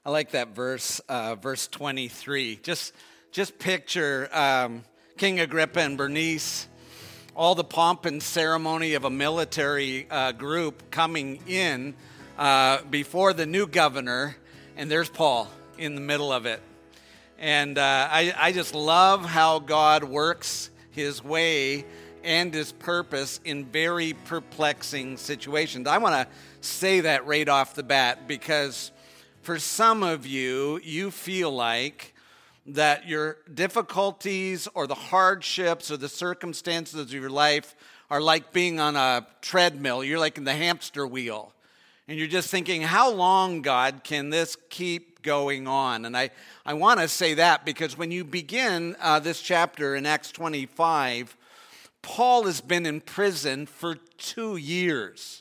I like that verse, verse 23. Just picture King Agrippa and Bernice, all the pomp and ceremony of a military group coming in before the new governor, and there's Paul in the middle of it. And I just love how God works his way and his purpose in very perplexing situations. I want to say that right off the bat because for some of you, you feel like that your difficulties or the hardships or the circumstances of your life are like being on a treadmill. You're like in the hamster wheel. And you're just thinking, how long, God, can this keep going on? And I want to say that because when you begin this chapter in Acts 25, Paul has been in prison for 2 years.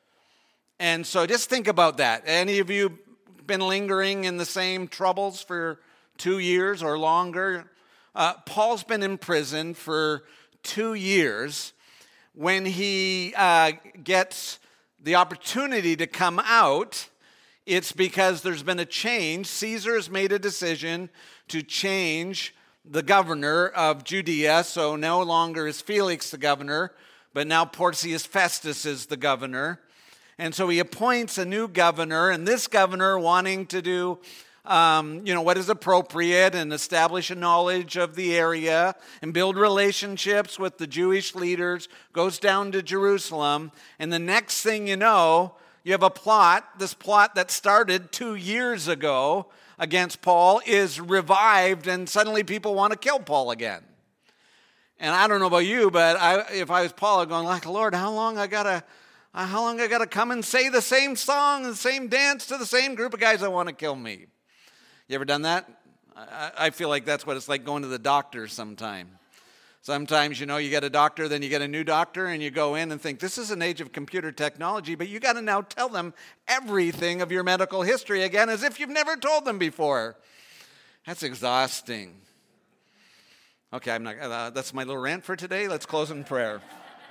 And so just think about that. Any of you been lingering in the same troubles for 2 years or longer? Paul's been in prison for 2 years. When he gets the opportunity to come out, it's because there's been a change. Caesar has made a decision to change the governor of Judea, so no longer is Felix the governor, but now Porcius Festus is the governor. And so he appoints a new governor, and this governor, wanting to do what is appropriate and establish a knowledge of the area and build relationships with the Jewish leaders, goes down to Jerusalem. And the next thing you know, you have a plot. This plot that started 2 years ago against Paul is revived, and suddenly people want to kill Paul again. And I don't know about you, but if I was Paul, I'd go like, Lord, how long I gotta come and say the same song and the same dance to the same group of guys that want to kill me? You ever done that? I feel like that's what it's like going to the doctor sometime. Sometimes, you get a doctor, then you get a new doctor, and you go in and think, this is an age of computer technology, but you got to now tell them everything of your medical history again as if you've never told them before. That's exhausting. Okay, that's my little rant for today. Let's close in prayer.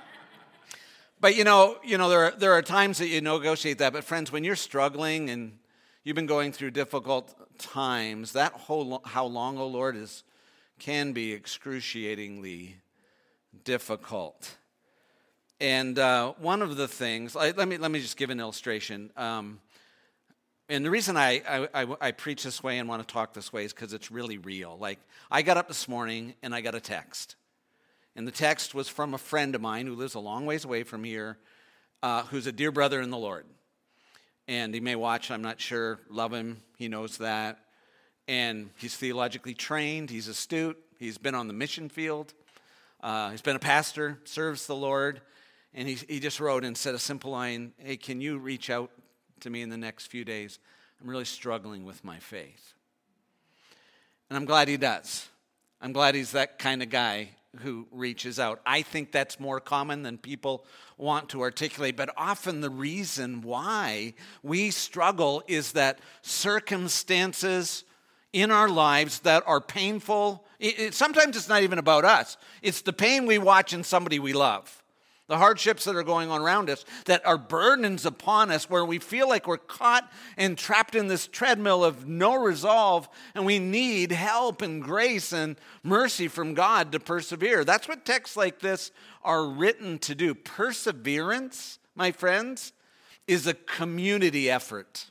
But there are times that you negotiate that. But friends, when you're struggling and you've been going through difficult times, that whole how long, O Lord, can be excruciatingly difficult. And one of the things, let me just give an illustration. And the reason I preach this way and want to talk this way is because it's really real. Like, I got up this morning and I got a text. And the text was from a friend of mine who lives a long ways away from here, who's a dear brother in the Lord. And he may watch, I'm not sure, love him, he knows that. And he's theologically trained, he's astute, he's been on the mission field, he's been a pastor, serves the Lord. And he just wrote and said a simple line, hey, can you reach out to me in the next few days? I'm really struggling with my faith. And I'm glad he does. I'm glad he's that kind of guy who reaches out. I think that's more common than people want to articulate, but often the reason why we struggle is that circumstances in our lives that are painful, sometimes it's not even about us. It's the pain we watch in somebody we love. The hardships that are going on around us that are burdens upon us where we feel like we're caught and trapped in this treadmill of no resolve, and we need help and grace and mercy from God to persevere. That's what texts like this are written to do. Perseverance, my friends, is a community effort.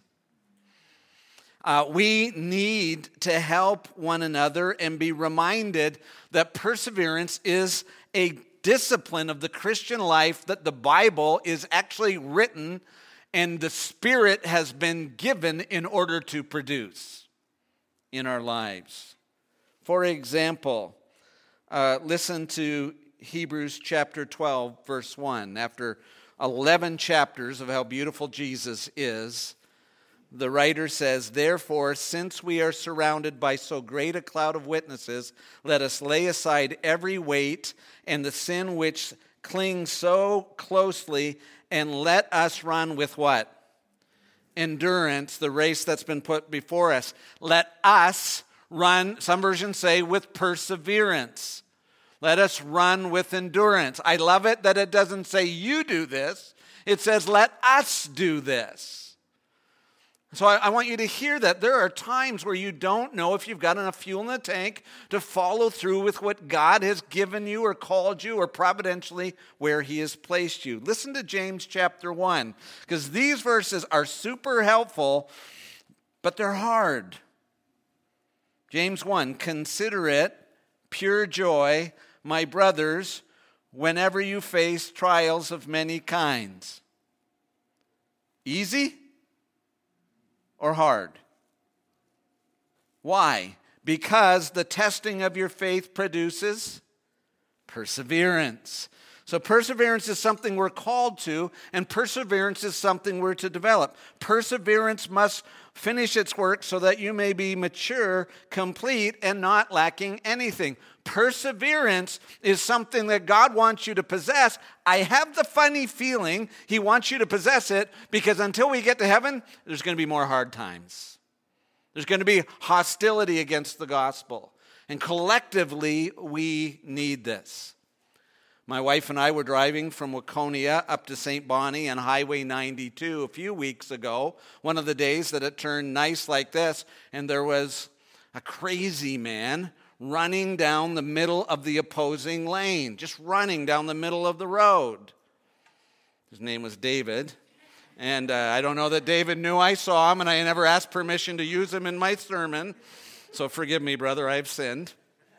We need to help one another and be reminded that perseverance is a discipline of the Christian life that the Bible is actually written and the Spirit has been given in order to produce in our lives. For example, listen to Hebrews chapter 12, verse 1. After 11 chapters of how beautiful Jesus is, the writer says, therefore, since we are surrounded by so great a cloud of witnesses, let us lay aside every weight and the sin which clings so closely, and let us run with what? Endurance, the race that's been put before us. Let us run, some versions say, with perseverance. Let us run with endurance. I love it that it doesn't say you do this. It says let us do this. So I want you to hear that there are times where you don't know if you've got enough fuel in the tank to follow through with what God has given you or called you or providentially where he has placed you. Listen to James chapter 1, because these verses are super helpful, but they're hard. James 1, consider it pure joy, my brothers, whenever you face trials of many kinds. Easy or hard? Why? Because the testing of your faith produces perseverance. So perseverance is something we're called to, and perseverance is something we're to develop. Perseverance must finish its work so that you may be mature, complete, and not lacking anything. Perseverance is something that God wants you to possess. I have the funny feeling he wants you to possess it because until we get to heaven, there's going to be more hard times. There's going to be hostility against the gospel. And collectively, we need this. My wife and I were driving from Waconia up to St. Bonnie on Highway 92 a few weeks ago, one of the days that it turned nice like this, and there was a crazy man running down the middle of the opposing lane, just running down the middle of the road. His name was David, and I don't know that David knew I saw him, and I never asked permission to use him in my sermon, so forgive me, brother, I've sinned.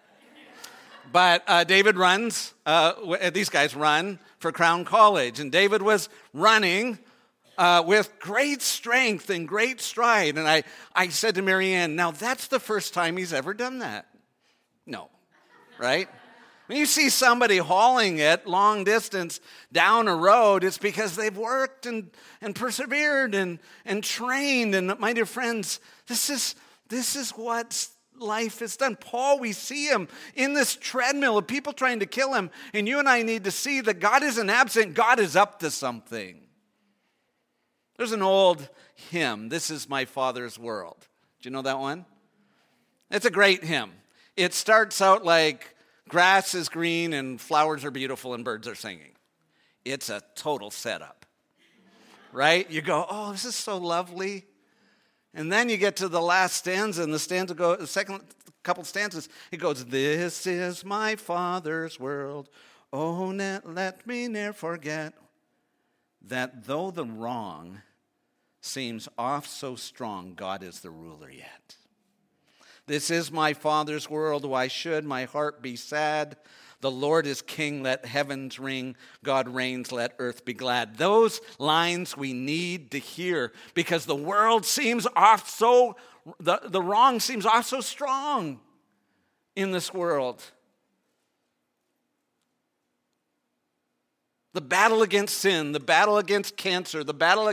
But David runs, these guys run for Crown College, and David was running with great strength and great stride. And I said to Marianne, now that's the first time he's ever done that. No, right? When you see somebody hauling it long distance down a road, it's because they've worked and persevered and trained. And my dear friends, this is what life has done. Paul, we see him in this treadmill of people trying to kill him. And you and I need to see that God isn't absent. God is up to something. There's an old hymn, "This is my Father's world." Do you know that one? It's a great hymn. It starts out like, grass is green and flowers are beautiful and birds are singing. It's a total setup, right? You go, oh, this is so lovely. And then you get to the last stanza, and the second couple stanzas, it goes, "This is my Father's world. Oh, let me ne'er forget that though the wrong seems oft so strong, God is the ruler yet. This is my Father's world. Why should my heart be sad? The Lord is king, let heavens ring. God reigns, let earth be glad." Those lines we need to hear because the world seems off so, the wrong seems off so strong in this world. The battle against sin, the battle against cancer, the battle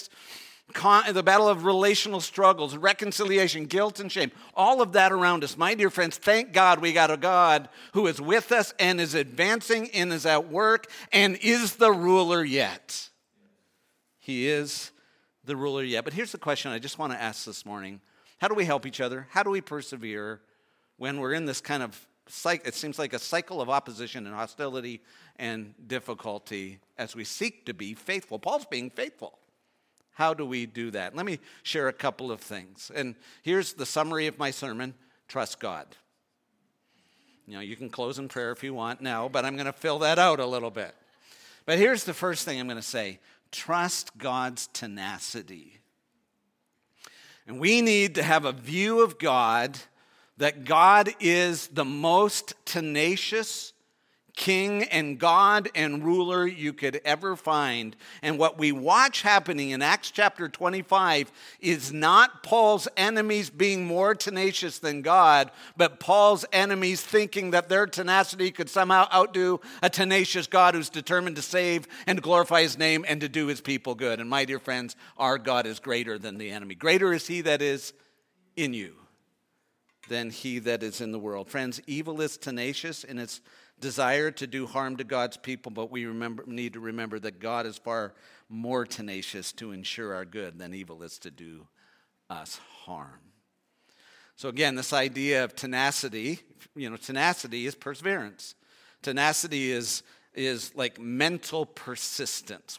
of relational struggles, reconciliation, guilt, and shame, all of that around us. My dear friends, thank God we got a God who is with us and is advancing and is at work and is the ruler yet. He is the ruler yet. But here's the question I just want to ask this morning. How do we help each other? How do we persevere when we're in this kind of it seems like a cycle of opposition and hostility and difficulty as we seek to be faithful? Paul's being faithful. How do we do that? Let me share a couple of things. And here's the summary of my sermon: trust God. You know, you can close in prayer if you want now, but I'm going to fill that out a little bit. But here's the first thing I'm going to say: trust God's tenacity. And we need to have a view of God that God is the most tenacious king and God and ruler you could ever find. And what we watch happening in Acts chapter 25 is not Paul's enemies being more tenacious than God, but Paul's enemies thinking that their tenacity could somehow outdo a tenacious God who's determined to save and glorify his name and to do his people good. And my dear friends, our God is greater than the enemy. Greater is he that is in you than he that is in the world. Friends, evil is tenacious in its desire to do harm to God's people, but we need to remember that God is far more tenacious to ensure our good than evil is to do us harm. So again, this idea of tenacity, tenacity is perseverance. Tenacity is is like mental persistence.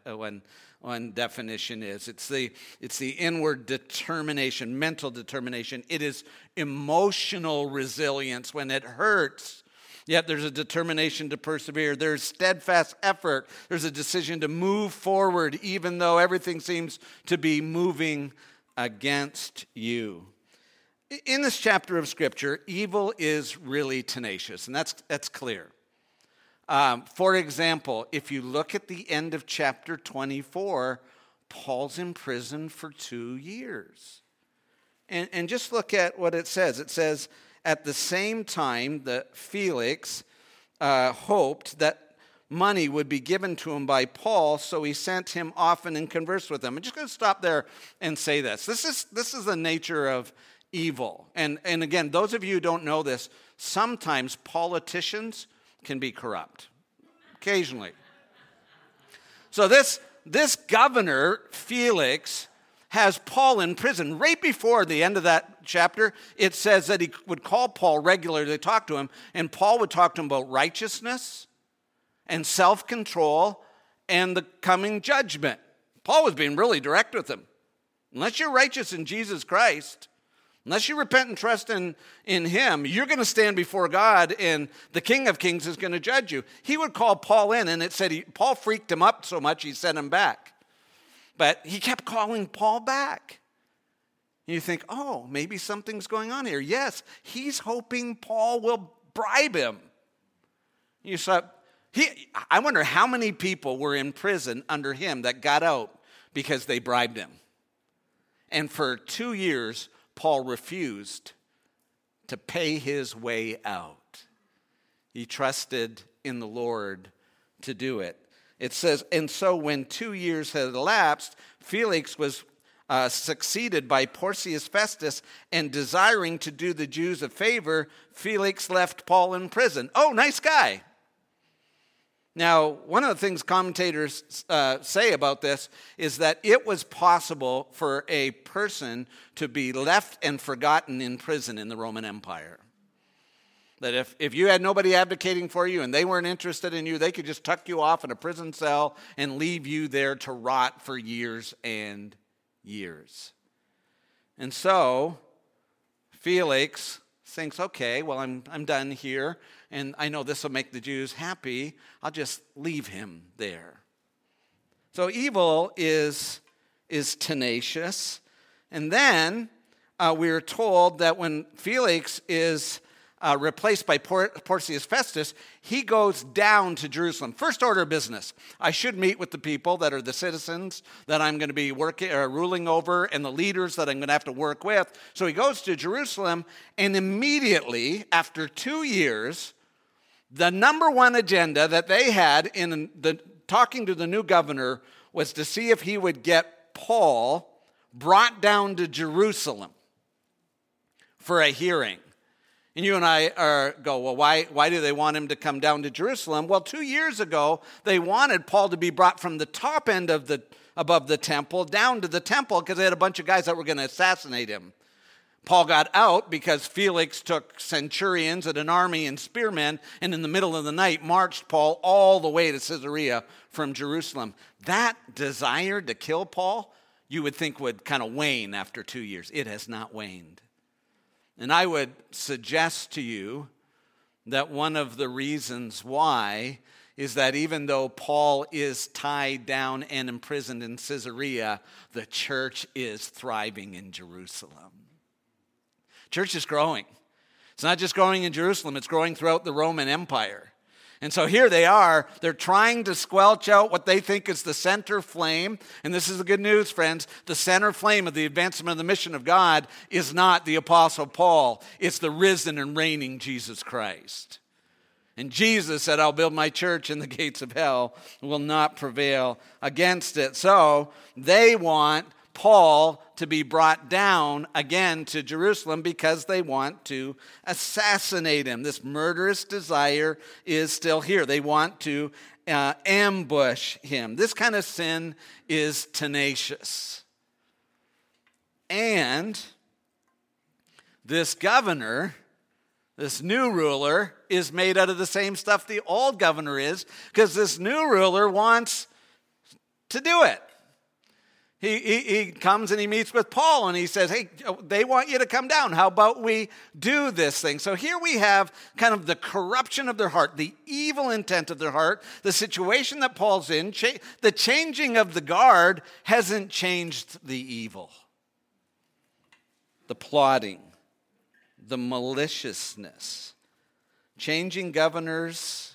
One definition is it's the inward determination, mental determination. It is emotional resilience when it hurts. Yet there's a determination to persevere. There's steadfast effort. There's a decision to move forward even though everything seems to be moving against you. In this chapter of Scripture, evil is really tenacious, and that's clear. For example, if you look at the end of chapter 24, Paul's in prison for 2 years. And just look at what it says. It says, at the same time that Felix hoped that money would be given to him by Paul, so he sent him often and conversed with him. I'm just going to stop there and say this. This is the nature of evil. And again, those of you who don't know this, sometimes politicians can be corrupt, occasionally. So this governor, Felix, has Paul in prison. Right before the end of that chapter, it says that he would call Paul regularly to talk to him, and Paul would talk to him about righteousness and self-control and the coming judgment. Paul was being really direct with him. Unless you're righteous in Jesus Christ, unless you repent and trust in him, you're going to stand before God, and the King of Kings is going to judge you. He would call Paul in, and it said Paul freaked him up so much he sent him back. But he kept calling Paul back. And you think, oh, maybe something's going on here. Yes, he's hoping Paul will bribe him. You saw, I wonder how many people were in prison under him that got out because they bribed him. And for 2 years, Paul refused to pay his way out. He trusted in the Lord to do it. It says, and so when 2 years had elapsed, Felix was succeeded by Porcius Festus, and desiring to do the Jews a favor, Felix left Paul in prison. Oh, nice guy. Now, one of the things commentators say about this is that it was possible for a person to be left and forgotten in prison in the Roman Empire. That if you had nobody advocating for you and they weren't interested in you, they could just tuck you off in a prison cell and leave you there to rot for years and years. And so Felix thinks, okay, well, I'm done here, and I know this will make the Jews happy. I'll just leave him there. So evil is tenacious. And then we're told that when Felix is replaced by Porcius Festus, he goes down to Jerusalem. First order of business. I should meet with the people that are the citizens that I'm going to be ruling over, and the leaders that I'm going to have to work with. So he goes to Jerusalem, and immediately, after 2 years, the number one agenda that they had in talking to the new governor was to see if he would get Paul brought down to Jerusalem for a hearing. And you and I go, well, why do they want him to come down to Jerusalem? Well, 2 years ago, they wanted Paul to be brought from the top end of above the temple down to the temple because they had a bunch of guys that were going to assassinate him. Paul got out because Felix took centurions and an army and spearmen, and in the middle of the night marched Paul all the way to Caesarea from Jerusalem. That desire to kill Paul, you would think would kind of wane after 2 years. It has not waned. And I would suggest to you that one of the reasons why is that even though Paul is tied down and imprisoned in Caesarea, the church is thriving in Jerusalem. Church is growing. It's not just growing in Jerusalem, it's growing throughout the Roman Empire. And so here they are, they're trying to squelch out what they think is the center flame. And this is the good news, friends. The center flame of the advancement of the mission of God is not the Apostle Paul. It's the risen and reigning Jesus Christ. And Jesus said, I'll build my church and the gates of hell will not prevail against it. So they want Paul to be brought down again to Jerusalem because they want to assassinate him. This murderous desire is still here. They want to ambush him. This kind of sin is tenacious. And this governor, This new ruler is made out of the same stuff the old governor is, because this new ruler wants to do it. He comes and he meets with Paul and he says, hey, they want you to come down. How about we do this thing? So here we have kind of the corruption of their heart, the evil intent of their heart, the situation that Paul's in. The changing of the guard hasn't changed the evil. The plotting, the maliciousness, changing governors,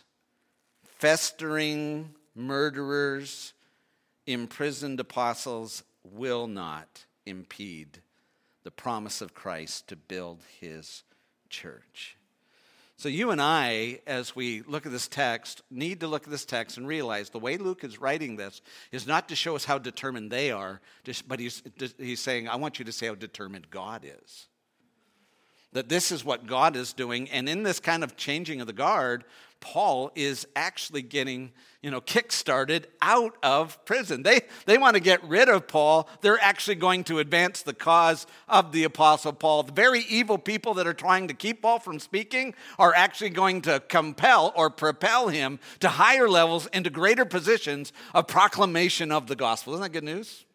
festering murderers, imprisoned apostles will not impede the promise of Christ to build his church. So you and I, as we look at this text, need to look at this text and realize the way Luke is writing this is not to show us how determined they are, but he's saying, I want you to see how determined God is. That this is what God is doing, and in this kind of changing of the guard, Paul is actually getting, kick-started out of prison. They want to get rid of Paul. They're actually going to advance the cause of the Apostle Paul. The very evil people that are trying to keep Paul from speaking are actually going to compel or propel him to higher levels into greater positions of proclamation of the gospel. Isn't that good news?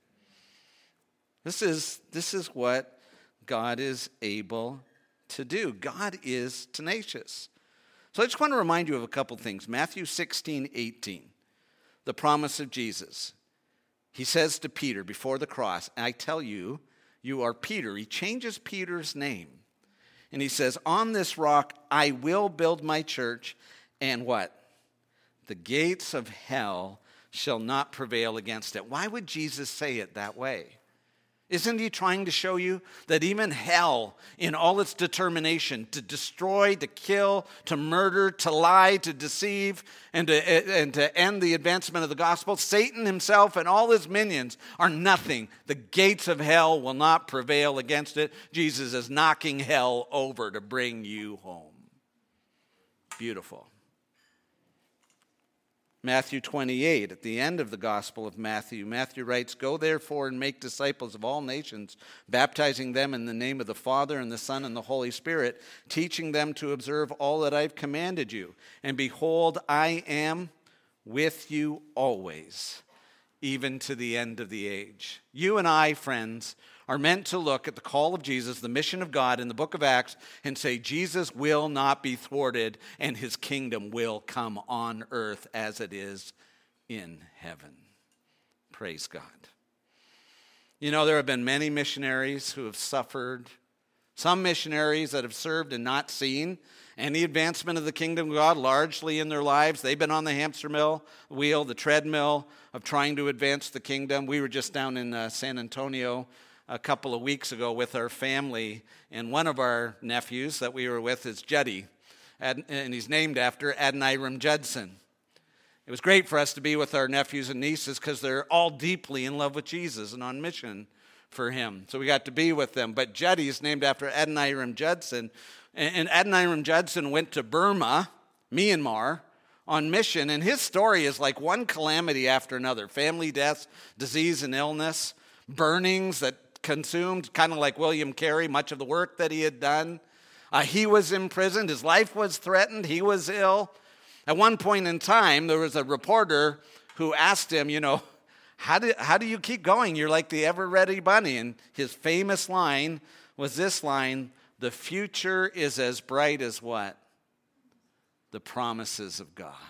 This is what God is able to do. God is tenacious. So I just want to remind you of a couple things. Matthew 16:18, the promise of Jesus. He says to Peter before the cross, I tell you, you are Peter. He changes Peter's name. And he says, on this rock I will build my church, and what? The gates of hell shall not prevail against it. Why would Jesus say it that way? Isn't he trying to show you that even hell, in all its determination to destroy, to kill, to murder, to lie, to deceive, and to end the advancement of the gospel, Satan himself and all his minions are nothing. The gates of hell will not prevail against it. Jesus is knocking hell over to bring you home. Beautiful. Matthew 28, at the end of the Gospel of Matthew, Matthew writes, go therefore and make disciples of all nations, baptizing them in the name of the Father and the Son and the Holy Spirit, teaching them to observe all that I've commanded you. And behold, I am with you always, even to the end of the age. You and I, friends, are meant to look at the call of Jesus, the mission of God in the book of Acts, and say Jesus will not be thwarted and his kingdom will come on earth as it is in heaven. Praise God. There have been many missionaries who have suffered, some missionaries that have served and not seen any advancement of the kingdom of God largely in their lives. They've been on the hamster wheel, the treadmill of trying to advance the kingdom. We were just down in San Antonio a couple of weeks ago with our family, and one of our nephews that we were with is Juddy, and he's named after Adoniram Judson. It was great for us to be with our nephews and nieces because they're all deeply in love with Jesus and on mission for him. So we got to be with them. But Juddy is named after Adoniram Judson, and Adoniram Judson went to Burma, Myanmar, on mission, and his story is like one calamity after another. Family deaths, disease and illness, burnings that consumed, kind of like William Carey, much of the work that he had done. He was imprisoned. His life was threatened. He was ill. At one point in time, there was a reporter who asked him, how do you keep going? You're like the ever-ready bunny. And his famous line was this line, the future is as bright as what? The promises of God.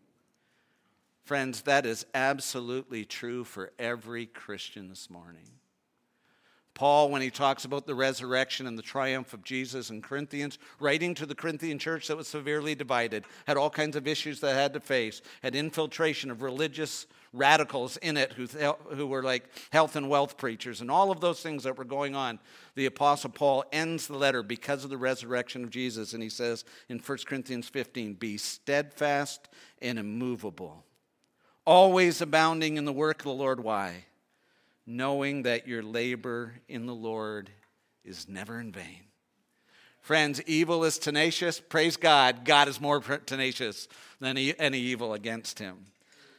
Friends, that is absolutely true for every Christian this morning. Paul, when he talks about the resurrection and the triumph of Jesus in Corinthians, writing to the Corinthian church that was severely divided, had all kinds of issues that it had to face, had infiltration of religious radicals in it who were like health and wealth preachers, and all of those things that were going on. The Apostle Paul ends the letter because of the resurrection of Jesus, and he says in 1 Corinthians 15, be steadfast and immovable, always abounding in the work of the Lord. Why? Knowing that your labor in the Lord is never in vain. Friends, evil is tenacious. Praise God. God is more tenacious than any evil against him.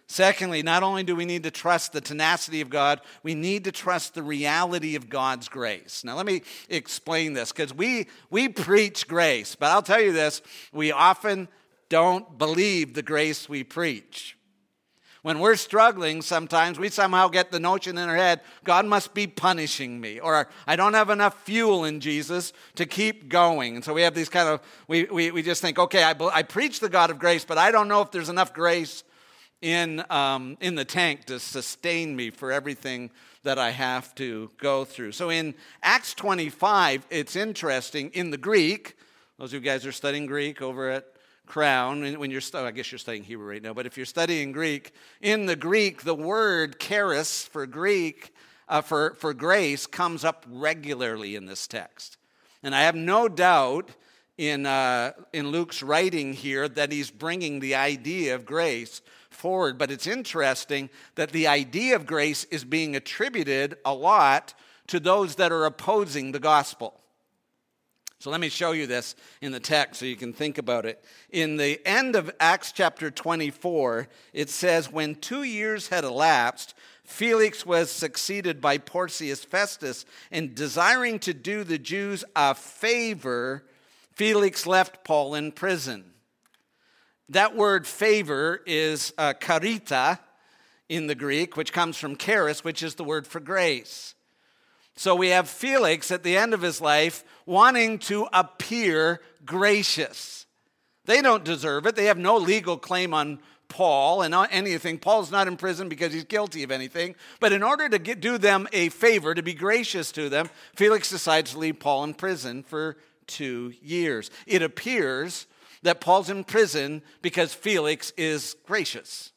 Secondly, not only do we need to trust the tenacity of God, we need to trust the reality of God's grace. Now, let me explain this, because we preach grace, but I'll tell you this, we often don't believe the grace we preach. When we're struggling, sometimes we somehow get the notion in our head, God must be punishing me, or I don't have enough fuel in Jesus to keep going. And so we have these kind of, we just think, okay, I preach the God of grace, but I don't know if there's enough grace in the tank to sustain me for everything that I have to go through. So in Acts 25, it's interesting, in the Greek, those of you guys are studying Greek over at Crown, and when I guess you're studying Hebrew right now, but if you're studying Greek, in the Greek, the word charis for Greek, for grace, comes up regularly in this text. And I have no doubt in Luke's writing here that he's bringing the idea of grace forward. But it's interesting that the idea of grace is being attributed a lot to those that are opposing the gospel. So let me show you this in the text so you can think about it. In the end of Acts chapter 24, it says, when 2 years had elapsed, Felix was succeeded by Porcius Festus, and desiring to do the Jews a favor, Felix left Paul in prison. That word favor is charita in the Greek, which comes from charis, which is the word for grace. So we have Felix at the end of his life wanting to appear gracious. They don't deserve it. They have no legal claim on Paul and anything. Paul's not in prison because he's guilty of anything. But in order to do them a favor, to be gracious to them, Felix decides to leave Paul in prison for 2 years. It appears that Paul's in prison because Felix is gracious.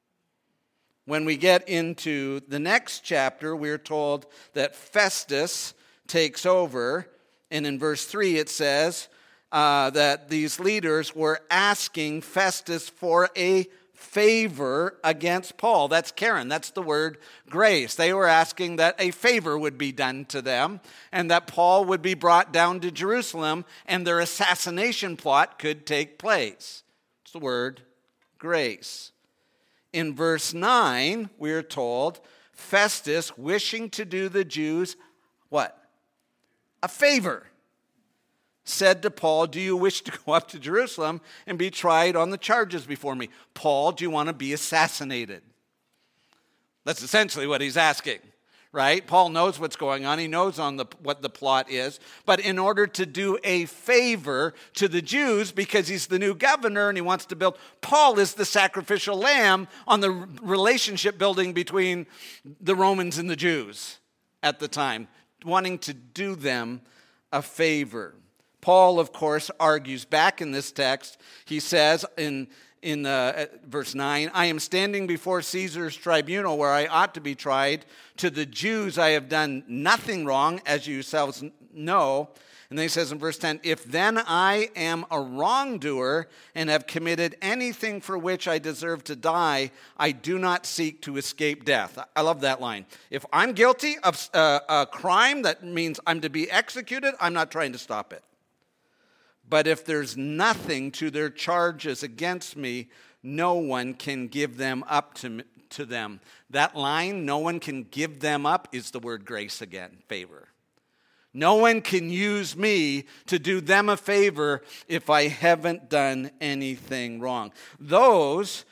When we get into the next chapter, we're told that Festus takes over. And in verse 3, it says that these leaders were asking Festus for a favor against Paul. That's Karen. That's the word grace. They were asking that a favor would be done to them and that Paul would be brought down to Jerusalem and their assassination plot could take place. It's the word grace. In verse 9, we're told, Festus, wishing to do the Jews, what? A favor, said to Paul, do you wish to go up to Jerusalem and be tried on the charges before me? Paul, do you want to be assassinated? That's essentially what he's asking, right? Paul knows what's going on. He knows what the plot is. But in order to do a favor to the Jews, because he's the new governor and he wants to build, Paul is the sacrificial lamb on the relationship building between the Romans and the Jews at the time, wanting to do them a favor. Paul, of course, argues back in this text. He says in verse 9, I am standing before Caesar's tribunal where I ought to be tried. To the Jews I have done nothing wrong, as you yourselves know. And then he says in verse 10, if then I am a wrongdoer and have committed anything for which I deserve to die, I do not seek to escape death. I love that line. If I'm guilty of a crime that means I'm to be executed, I'm not trying to stop it. But if there's nothing to their charges against me, no one can give them up to them. That line, no one can give them up, is the word grace again, favor. No one can use me to do them a favor if I haven't done anything wrong. Those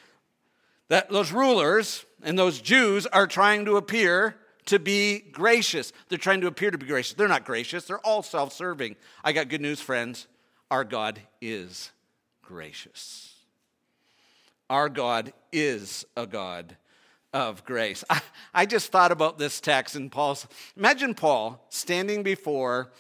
rulers and those Jews are trying to appear to be gracious. They're trying to appear to be gracious. They're not gracious. They're all self-serving. I got good news, friends. Our God is gracious. Our God is a God of grace. I just thought about this text and imagine Paul standing before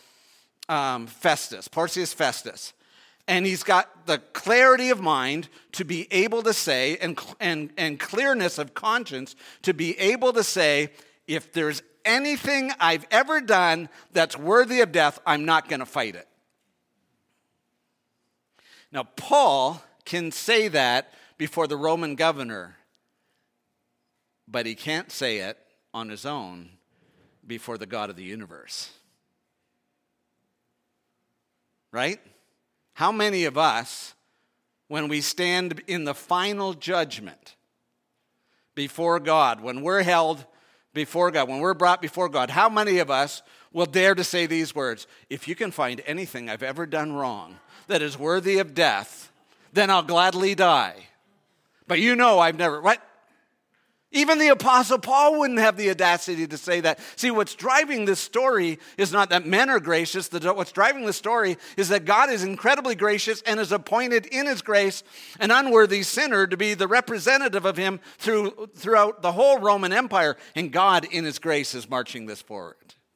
Porcius Festus, and he's got the clarity of mind to be able to say, and clearness of conscience to be able to say, if there's anything I've ever done that's worthy of death, I'm not going to fight it. Now, Paul can say that before the Roman governor, but he can't say it on his own before the God of the universe. Right? How many of us, when we stand in the final judgment, before God, when we're held before God, when we're brought before God, how many of us will dare to say these words? If you can find anything I've ever done wrong that is worthy of death, then I'll gladly die. But you know I've never, what? Even the Apostle Paul wouldn't have the audacity to say that. See, what's driving this story is not that men are gracious. What's driving the story is that God is incredibly gracious and has appointed in his grace an unworthy sinner to be the representative of him throughout the whole Roman Empire. And God, in his grace, is marching this forward.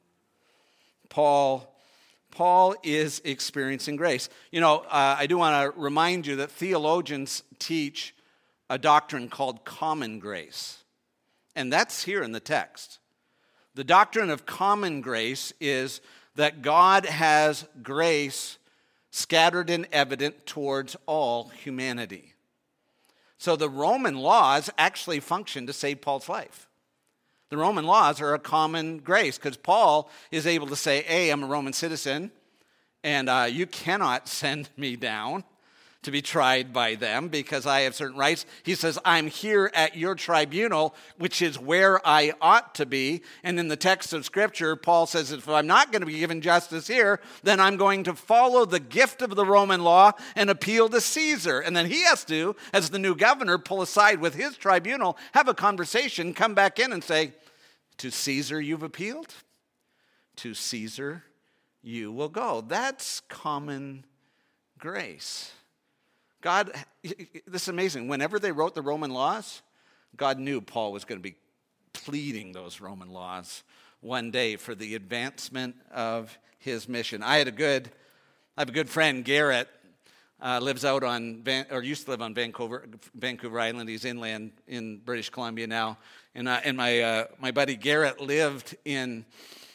Paul is experiencing grace. You know, I do want to remind you that theologians teach a doctrine called common grace. And that's here in the text. The doctrine of common grace is that God has grace scattered and evident towards all humanity. So the Roman laws actually function to save Paul's life. The Roman laws are a common grace because Paul is able to say, hey, I'm a Roman citizen, and you cannot send me down to be tried by them because I have certain rights. He says, I'm here at your tribunal, which is where I ought to be. And in the text of Scripture, Paul says, if I'm not going to be given justice here, then I'm going to follow the gift of the Roman law and appeal to Caesar. And then he has to, as the new governor, pull aside with his tribunal, have a conversation, come back in and say, to Caesar you've appealed, to Caesar you will go. That's common grace. God, this is amazing. Whenever they wrote the Roman laws, God knew Paul was going to be pleading those Roman laws one day for the advancement of his mission. I have a good friend, Garrett, lives out on, used to live on Vancouver Island. He's inland in British Columbia now. And my buddy Garrett lived in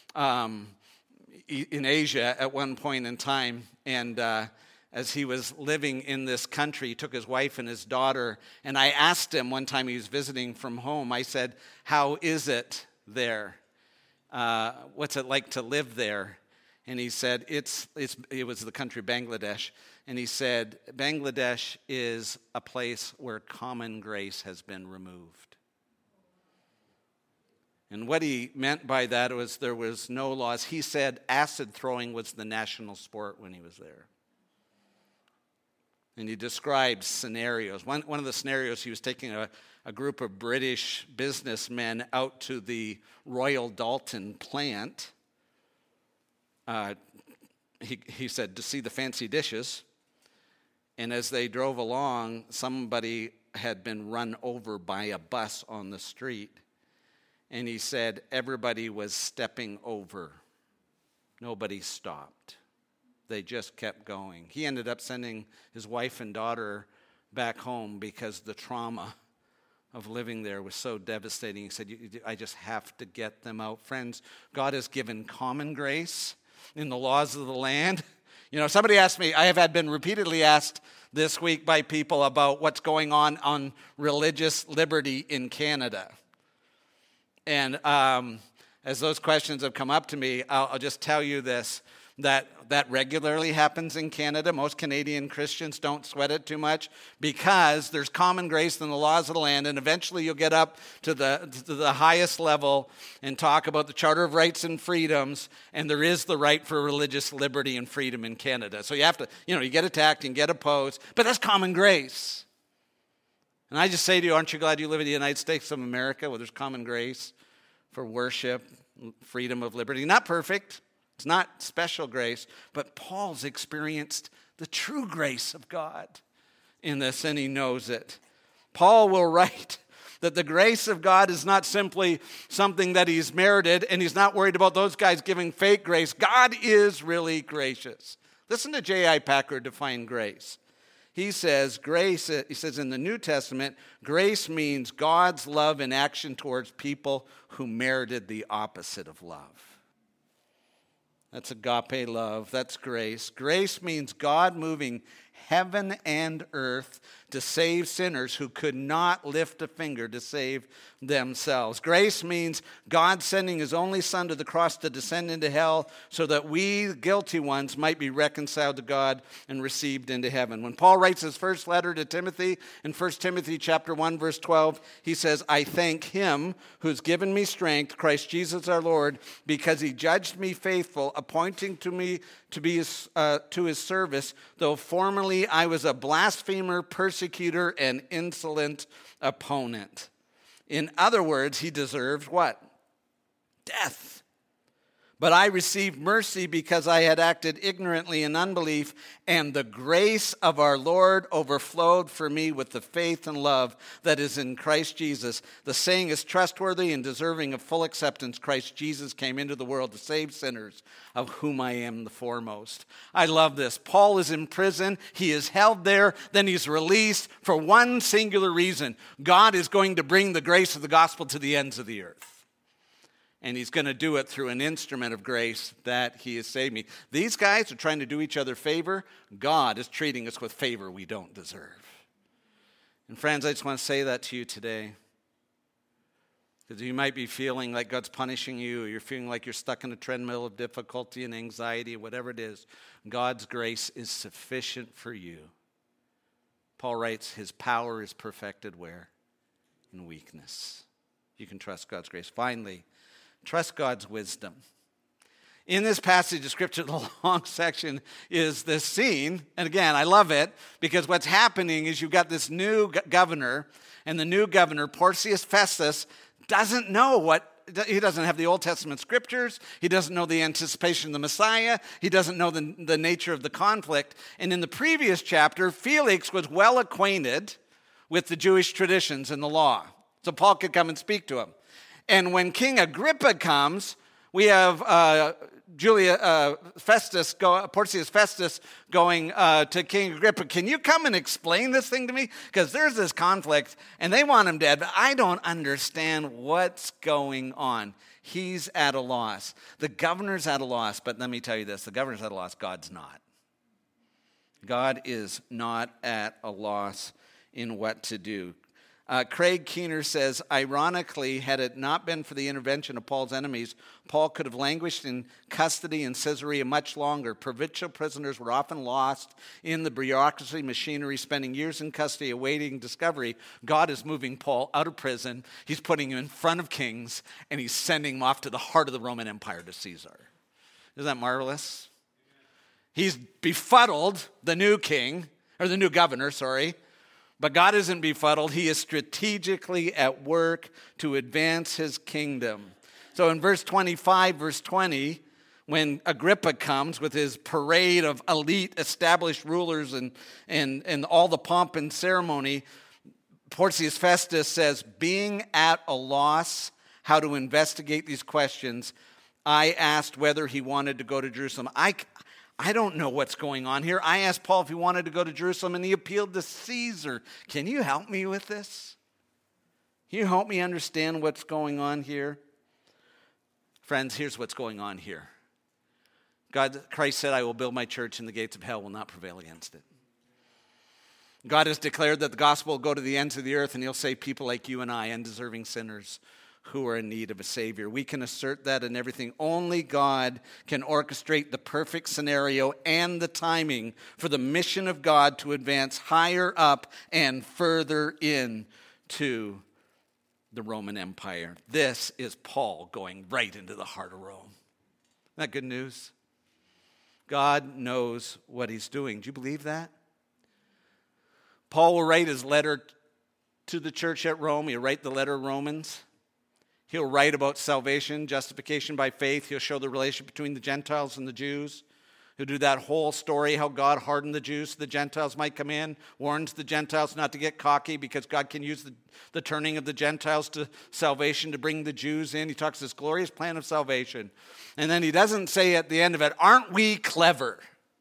Asia at one point in time, and as he was living in this country, he took his wife and his daughter, and I asked him one time he was visiting from home, I said, how is it there? What's it like to live there? And he said, it was the country Bangladesh, and he said, Bangladesh is a place where common grace has been removed. And what he meant by that was there was no laws. He said acid throwing was the national sport when he was there. And he described scenarios. One of the scenarios, he was taking a group of British businessmen out to the Royal Dalton plant. He said to see the fancy dishes. And as they drove along, somebody had been run over by a bus on the street. And he said everybody was stepping over. Nobody stopped. They just kept going. He ended up sending his wife and daughter back home because the trauma of living there was so devastating. He said, I just have to get them out. Friends, God has given common grace in the laws of the land. You know, somebody asked me, I have been repeatedly asked this week by people about what's going on religious liberty in Canada. And as those questions have come up to me, I'll just tell you this. That regularly happens in Canada. Most Canadian Christians don't sweat it too much because there's common grace in the laws of the land, and eventually you'll get up to the highest level and talk about the Charter of Rights and Freedoms, and there is the right for religious liberty and freedom in Canada. So you have to, you get attacked and get opposed, but that's common grace. And I just say to you, aren't you glad you live in the United States of America where there's common grace for worship, freedom of liberty? Not perfect. It's not special grace, but Paul's experienced the true grace of God in this, and he knows it. Paul will write that the grace of God is not simply something that he's merited, and he's not worried about those guys giving fake grace. God is really gracious. Listen to J.I. Packer define grace. He says, in the New Testament, grace means God's love in action towards people who merited the opposite of love. That's agape love. That's grace. Grace means God moving heaven and earth to save sinners who could not lift a finger to save themselves. Grace means God sending his only Son to the cross to descend into hell so that we, guilty ones, might be reconciled to God and received into heaven. When Paul writes his first letter to Timothy in 1 Timothy chapter 1, verse 12, he says, I thank him who's given me strength, Christ Jesus our Lord, because he judged me faithful, appointing to me to be to his service, though formerly I was a blasphemer, persecutor, and insolent opponent. In other words, he deserved what? Death. But I received mercy because I had acted ignorantly in unbelief, and the grace of our Lord overflowed for me with the faith and love that is in Christ Jesus. The saying is trustworthy and deserving of full acceptance. Christ Jesus came into the world to save sinners, of whom I am the foremost. I love this. Paul is in prison. He is held there. Then he's released for one singular reason. God is going to bring the grace of the gospel to the ends of the earth. And he's going to do it through an instrument of grace that he has saved me. These guys are trying to do each other favor. God is treating us with favor we don't deserve. And friends, I just want to say that to you today. Because you might be feeling like God's punishing you, or you're feeling like you're stuck in a treadmill of difficulty and anxiety, whatever it is. God's grace is sufficient for you. Paul writes, his power is perfected where? In weakness. You can trust God's grace. Finally, trust God's wisdom. In this passage of Scripture, the long section is this scene. And again, I love it because what's happening is you've got this new governor, and the new governor, Porcius Festus, doesn't know he doesn't have the Old Testament Scriptures. He doesn't know the anticipation of the Messiah. He doesn't know the nature of the conflict. And in the previous chapter, Felix was well acquainted with the Jewish traditions and the law. So Paul could come and speak to him. And when King Agrippa comes, we have Porcius Festus going to King Agrippa, can you come and explain this thing to me? Because there's this conflict, and they want him dead, but I don't understand what's going on. He's at a loss. The governor's at a loss, but let me tell you this, the governor's at a loss, God's not. God is not at a loss in what to do. Craig Keener says, ironically, had it not been for the intervention of Paul's enemies, Paul could have languished in custody in Caesarea much longer. Provincial prisoners were often lost in the bureaucracy machinery, spending years in custody awaiting discovery. God is moving Paul out of prison. He's putting him in front of kings, and he's sending him off to the heart of the Roman Empire, to Caesar. Isn't that marvelous? He's befuddled the new governor. But God isn't befuddled. He is strategically at work to advance his kingdom. So in verse 25, verse 20, when Agrippa comes with his parade of elite established rulers and all the pomp and ceremony, Porcius Festus says, being at a loss how to investigate these questions, I asked whether he wanted to go to Jerusalem. I don't know what's going on here. I asked Paul if he wanted to go to Jerusalem, and he appealed to Caesar. Can you help me with this? Can you help me understand what's going on here? Friends, here's what's going on here. Christ said, I will build my church, and the gates of hell will not prevail against it. God has declared that the gospel will go to the ends of the earth, and he'll save people like you and I, undeserving sinners who are in need of a Savior. We can assert that in everything. Only God can orchestrate the perfect scenario and the timing for the mission of God to advance higher up and further into the Roman Empire. This is Paul going right into the heart of Rome. Isn't that good news? God knows what he's doing. Do you believe that? Paul will write his letter to the church at Rome. He'll write the letter of Romans. He'll write about salvation, justification by faith. He'll show the relationship between the Gentiles and the Jews. He'll do that whole story, how God hardened the Jews so the Gentiles might come in, warns the Gentiles not to get cocky because God can use the turning of the Gentiles to salvation to bring the Jews in. He talks this glorious plan of salvation. And then he doesn't say at the end of it, aren't we clever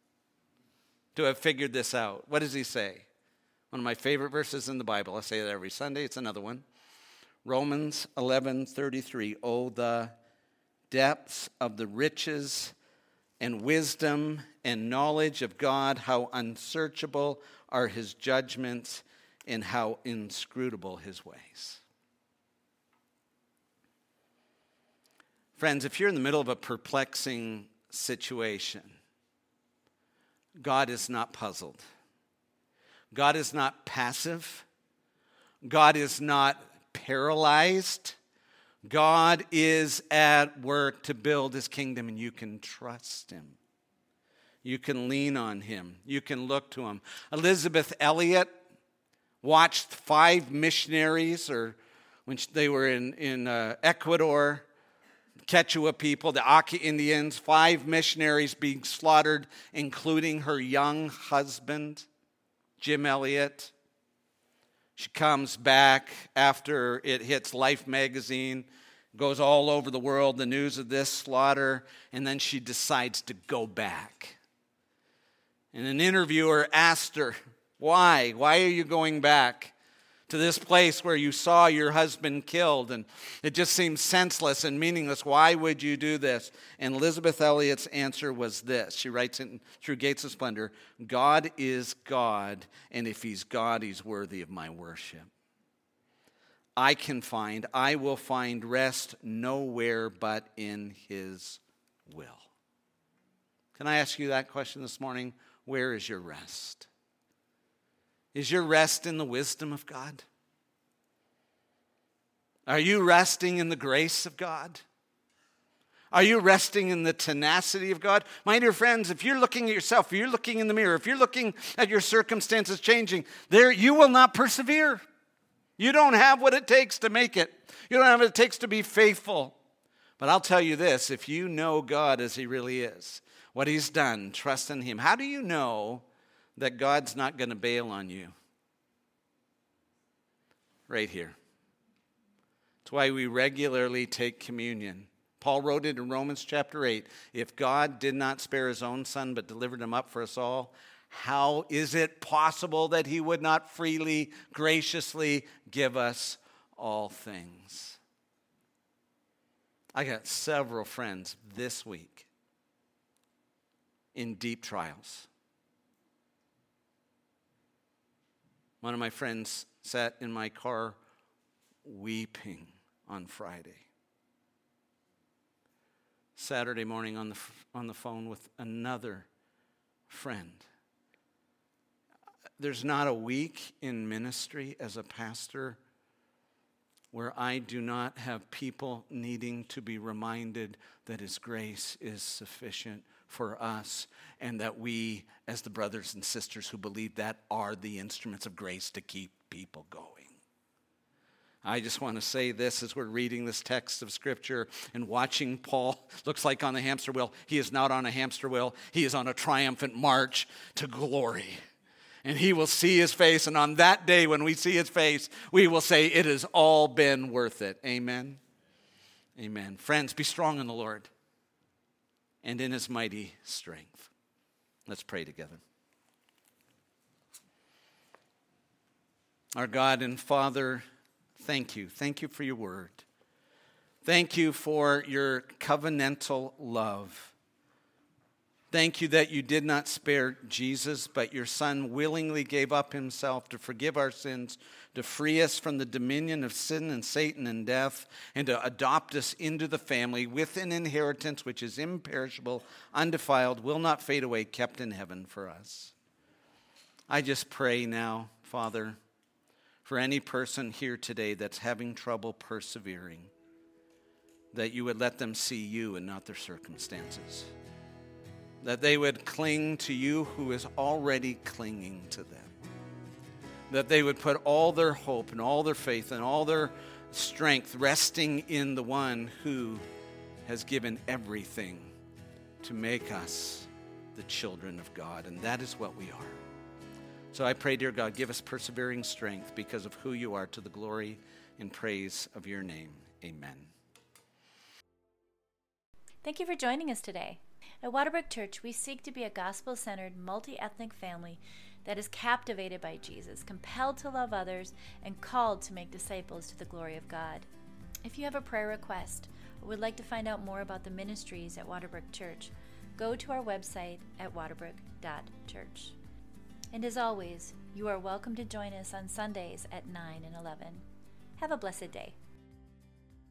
to have figured this out? What does he say? One of my favorite verses in the Bible. I say that every Sunday. It's another one. Romans 11:33. Oh, the depths of the riches and wisdom and knowledge of God, how unsearchable are his judgments and how inscrutable his ways. Friends, if you're in the middle of a perplexing situation, God is not puzzled. God is not passive. God is not paralyzed. God is at work to build his kingdom, and you can trust him. You can lean on him. You can look to him. Elisabeth Elliot watched 5 missionaries, or when they were in Ecuador, Quechua people, the Auca Indians, 5 missionaries being slaughtered, including her young husband, Jim Elliot. She comes back after it hits Life magazine, goes all over the world, the news of this slaughter, and then she decides to go back. And an interviewer asked her, why? Why are you going back to this place where you saw your husband killed? And it just seems senseless and meaningless. Why would you do this? And Elisabeth Elliot's answer was this. She writes it through Gates of Splendor: God is God, and if he's God, he's worthy of my worship. I will find rest nowhere but in his will. Can I ask you that question this morning? Where is your rest? Is your rest in the wisdom of God? Are you resting in the grace of God? Are you resting in the tenacity of God? My dear friends, if you're looking at yourself, if you're looking in the mirror, if you're looking at your circumstances changing, you will not persevere. You don't have what it takes to make it. You don't have what it takes to be faithful. But I'll tell you this, if you know God as he really is, what he's done, trust in him. How do you know that God's not going to bail on you? Right here. That's why we regularly take communion. Paul wrote it in Romans chapter 8. If God did not spare his own son but delivered him up for us all, how is it possible that he would not freely, graciously give us all things? I got several friends this week in deep trials. One of my friends sat in my car weeping on Friday. Saturday morning on the phone with another friend. There's not a week in ministry as a pastor where I do not have people needing to be reminded that his grace is sufficient for us, and that we, as the brothers and sisters who believe that, are the instruments of grace to keep people going. I just want to say this as we're reading this text of Scripture and watching Paul, looks like on the hamster wheel. He is not on a hamster wheel. He is on a triumphant march to glory. And he will see his face, and on that day when we see his face, we will say, it has all been worth it. Amen? Amen. Friends, be strong in the Lord and in his mighty strength. Let's pray together. Our God and Father, thank you. Thank you for your word. Thank you for your covenantal love. Thank you that you did not spare Jesus, but your Son willingly gave up himself to forgive our sins, to free us from the dominion of sin and Satan and death, and to adopt us into the family with an inheritance which is imperishable, undefiled, will not fade away, kept in heaven for us. I just pray now, Father, for any person here today that's having trouble persevering, that you would let them see you and not their circumstances. That they would cling to you who is already clinging to them. That they would put all their hope and all their faith and all their strength resting in the one who has given everything to make us the children of God. And that is what we are. So I pray, dear God, give us persevering strength because of who you are, to the glory and praise of your name. Amen. Thank you for joining us today. At Waterbrook Church, we seek to be a gospel-centered, multi-ethnic family that is captivated by Jesus, compelled to love others, and called to make disciples to the glory of God. If you have a prayer request or would like to find out more about the ministries at Waterbrook Church, go to our website at waterbrook.church. And as always, you are welcome to join us on Sundays at 9 and 11. Have a blessed day.